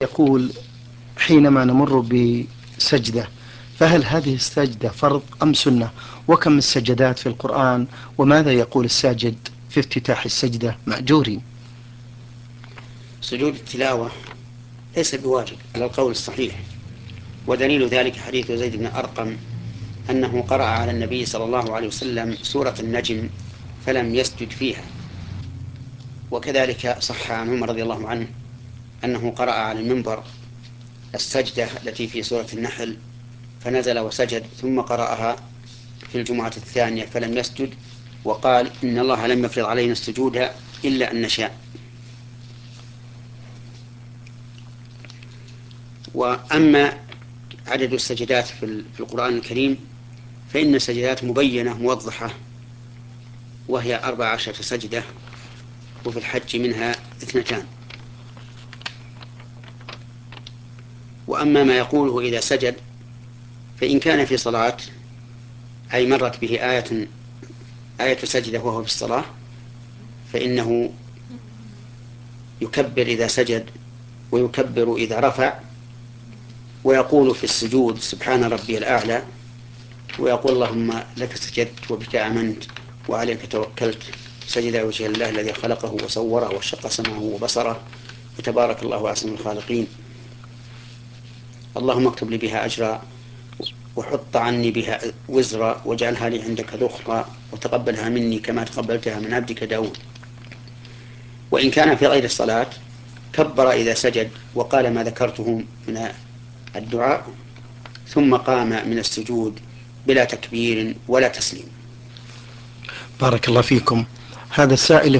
يقول حينما نمر بسجدة فهل هذه السجدة فرض أم سنة؟ وكم السجدات في القرآن؟ وماذا يقول الساجد في افتتاح السجدة مأجورين؟ سجود التلاوة ليس بواجب على القول الصحيح، ودليل ذلك حديث زيد بن أرقم أنه قرأ على النبي صلى الله عليه وسلم سورة النجم فلم يسجد فيها. وكذلك صح عن عمر رضي الله عنه أنه قرأ على المنبر السجدة التي في سورة النحل فنزل وسجد، ثم قرأها في الجمعة الثانية فلم يسجد، وقال إن الله لم يفرض علينا السجود إلا أن نشاء. وأما عدد السجدات في القرآن الكريم فإن السجدات مبينة موضحة، وهي 14 سجدة، وفي الحج منها 2. وأما ما يقوله إذا سجد فإن كان في صلاة أي مرت به آية سجدة وهو في الصلاة فإنه يكبر إذا سجد ويكبر إذا رفع، ويقول في السجود سبحان ربي الأعلى، ويقول اللهم لك سجدت وبك آمنت وعليك توكلت سجد وجه الله الذي خلقه وصوره وشق سمعه وبصره وتبارك الله أحسن الخالقين، اللهم اكتب لي بها أجرا وحط عني بها وزرا واجعلها لي عندك ذخرا وتقبلها مني كما تقبلتها من عبدك داود. وإن كان في غير الصلاة كبر إذا سجد وقال ما ذكرته من الدعاء، ثم قام من السجود بلا تكبير ولا تسليم. بارك الله فيكم. هذا السائل